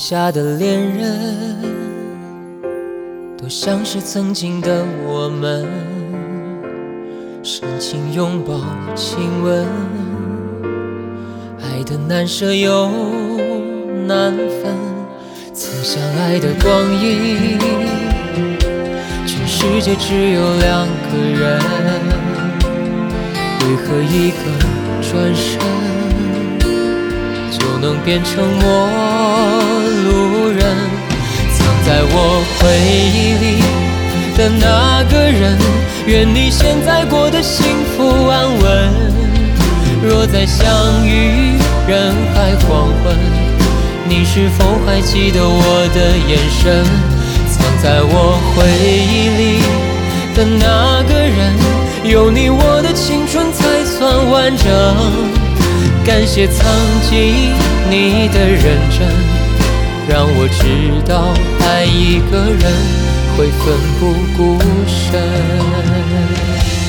下的恋人，都像是曾经的我们，深情拥抱亲吻，爱的难舍又难分。曾相爱的光阴，全世界只有两个人，为何一个转身就能变成陌路人？藏在我回忆里的那个人，愿你现在过得幸福安稳。若再相遇人海黄昏，你是否还记得我的眼神？藏在我回忆里的那个人，有你我的青春才算完整。感谢曾经你的认真，让我知道爱一个人会奋不顾身。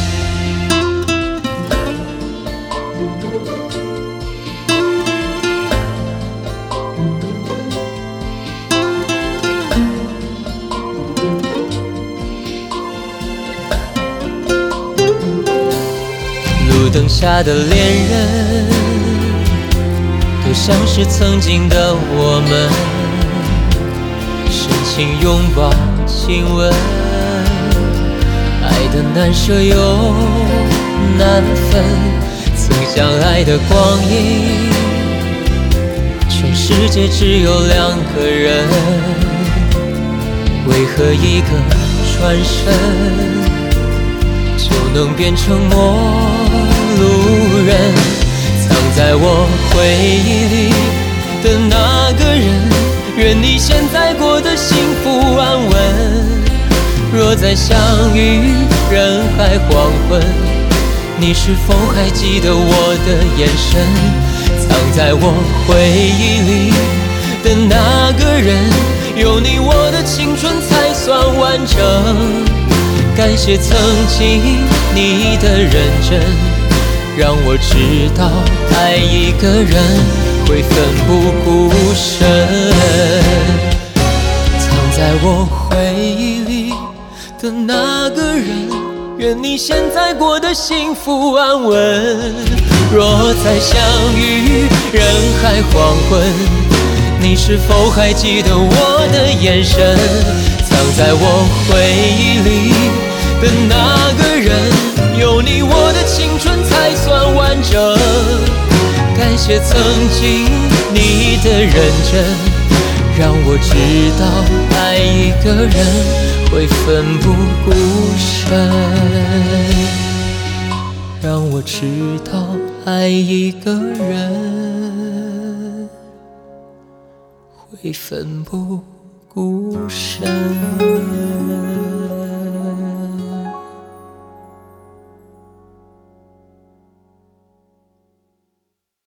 路灯下的恋人，都像是曾经的我们，深情拥抱亲吻，爱的难舍又难分。曾相爱的光阴，全世界只有两个人，为何一个转身就能变成陌路人？藏在我回忆里的那个人，愿你现在过得幸福安稳。若再相遇人海黄昏，你是否还记得我的眼神？藏在我回忆里的那个人，有你我的青春才算完整。感谢曾经你的认真，让我知道爱一个人会奋不顾身。藏在我回忆里的那个人，愿你现在过得幸福安稳。若再相遇人海黄昏，你是否还记得我的眼神？藏在我回忆里的那个人，有你我的青春才算完整。感谢曾经你的认真，让我知道爱一个人会奋不顾身，让我知道爱一个人会奋不顾身。